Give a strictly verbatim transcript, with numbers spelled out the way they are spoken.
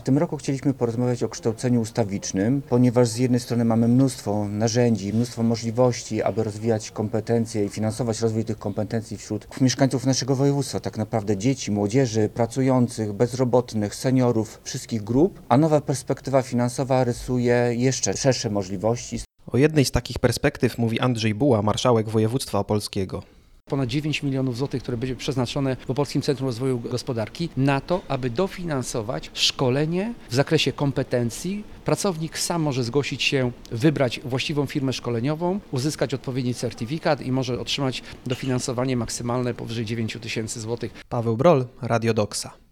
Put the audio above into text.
W tym roku chcieliśmy porozmawiać o kształceniu ustawicznym, ponieważ z jednej strony mamy mnóstwo narzędzi, mnóstwo możliwości, aby rozwijać kompetencje i finansować rozwój tych kompetencji wśród mieszkańców naszego województwa, tak naprawdę dzieci, młodzieży, pracujących, bezrobotnych, seniorów, wszystkich grup, a nowa perspektywa finansowa rysuje jeszcze szersze możliwości. O jednej z takich perspektyw mówi Andrzej Buła, marszałek województwa opolskiego. Ponad dziewięć milionów złotych, które będzie przeznaczone w Opolskim Centrum Rozwoju Gospodarki na to, aby dofinansować szkolenie w zakresie kompetencji. Pracownik sam może zgłosić się, wybrać właściwą firmę szkoleniową, uzyskać odpowiedni certyfikat i może otrzymać dofinansowanie maksymalne powyżej dziewięć tysięcy złotych. Paweł Brol, Radio Doksa.